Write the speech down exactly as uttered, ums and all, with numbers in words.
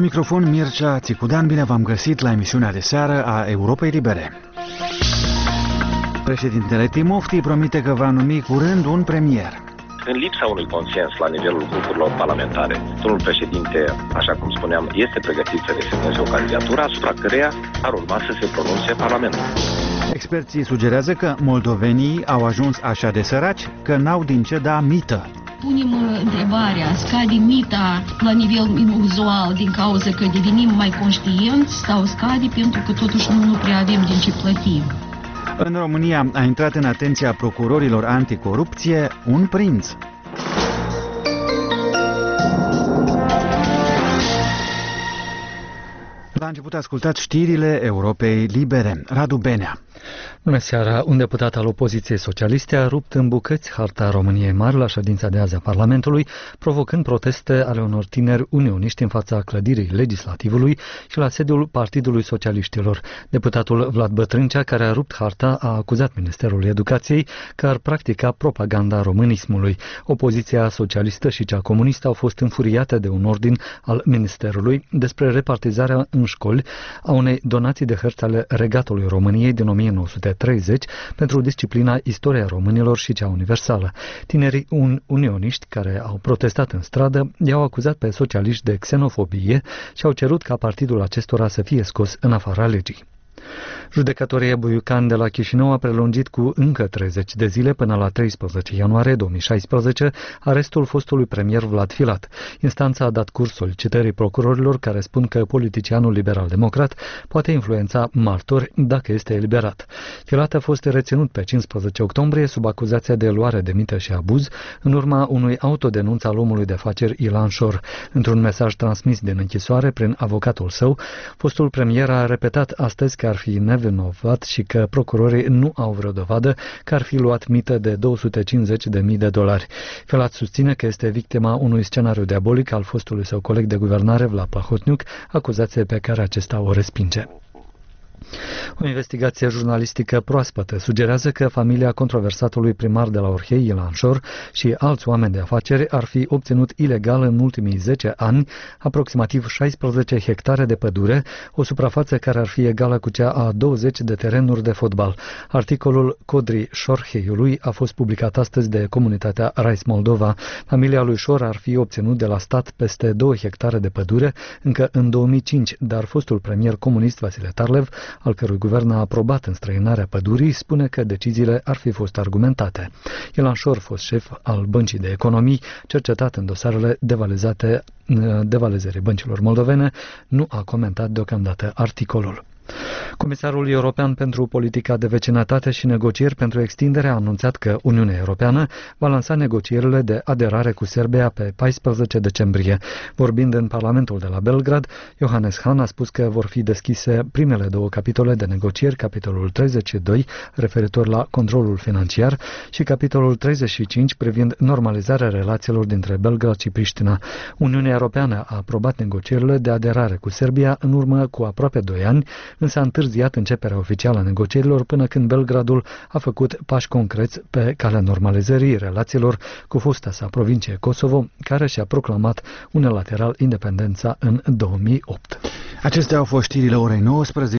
microfon Mircea Țicudan, bine v-am găsit la emisiunea de seară a Europei Libere. Președintele Timofti promite că va numi curând un premier. În lipsa unui consens la nivelul grupurilor parlamentare, domnul președinte, așa cum spuneam, este pregătit să desemneze o candidatură asupra căreia ar urma să se pronunțe Parlamentul. Experții sugerează că moldovenii au ajuns așa de săraci că n-au din ce da mită. Punem întrebarea, scade mita la nivel uzual din cauza că devenim mai conștienți sau scade pentru că totuși nu, nu prea avem din ce plătim? În România a intrat în atenția procurorilor anticorupție un prinț. La început ascultați știrile Europei Libere. Radu Benea. Bună seara! Un deputat al opoziției socialiste a rupt în bucăți harta României Mari la ședința de azi a Parlamentului, provocând proteste ale unor tineri unioniști în fața clădirii legislativului și la sediul Partidului Socialiștilor. Deputatul Vlad Bătrâncea, care a rupt harta, a acuzat Ministerul Educației că ar practica propaganda românismului. Opoziția socialistă și cea comunistă au fost înfuriate de un ordin al Ministerului despre repartizarea în școli a unei donații de hărți ale Regatului României din o mie nouă sute treizeci pentru disciplina Istoria Românilor și cea universală. Tinerii un unioniști care au protestat în stradă i-au acuzat pe socialiști de xenofobie și au cerut ca partidul acestora să fie scos în afara legii. Judecătoria Buiucan de la Chișinău a prelungit cu încă treizeci de zile până la treisprezece ianuarie două mii șaisprezece arestul fostului premier Vlad Filat. Instanța a dat curs solicitării procurorilor care spun că politicianul liberal-democrat poate influența martori dacă este eliberat. Filat a fost reținut pe cincisprezece octombrie sub acuzația de luare de mită și abuz în urma unui autodenunț al omului de afaceri Ilan Șor. Într-un mesaj transmis din închisoare prin avocatul său, fostul premier a repetat astăzi că ar fi nevinovat și că procurorii nu au vreo dovadă că ar fi luat mită de două sute cincizeci de mii de dolari. Filat susține că este victima unui scenariu diabolic al fostului său coleg de guvernare, Vlad Plahotniuc, acuzație pe care acesta o respinge. O investigație jurnalistică proaspătă sugerează că familia controversatului primar de la Orhei, Ilan Șor, și alți oameni de afaceri ar fi obținut ilegal în ultimii zece ani aproximativ șaisprezece hectare de pădure, o suprafață care ar fi egală cu cea a douăzeci de terenuri de fotbal. Articolul Codrii Șorheiului a fost publicat astăzi de comunitatea Rais Moldova. Familia lui Șor ar fi obținut de la stat peste două hectare de pădure încă în două mii cinci, dar fostul premier comunist Vasile Tarlev, al cărui guvern a aprobat înstrăinarea pădurii, spune că deciziile ar fi fost argumentate. Ilan Șor, fost șef al Băncii de Economii, cercetat în dosarele devalizate, devalizării băncilor moldovene, nu a comentat deocamdată articolul. Comisarul European pentru Politica de Vecinătate și Negocieri pentru Extindere a anunțat că Uniunea Europeană va lansa negocierile de aderare cu Serbia pe paisprezece decembrie. Vorbind în Parlamentul de la Belgrad, Johannes Hahn a spus că vor fi deschise primele două capitole de negocieri, capitolul treizeci și doi referitor la controlul financiar și capitolul treizeci și cinci privind normalizarea relațiilor dintre Belgrad și Priștina. Uniunea Europeană a aprobat negocierile de aderare cu Serbia în urmă cu aproape doi ani, însă a întârziat începerea oficială a negocierilor până când Belgradul a făcut pași concreți pe calea normalizării relațiilor cu fosta sa provincie Kosovo, care și-a proclamat unilateral independența în două mii opt. Acestea au fost știrile orei nouăsprezece.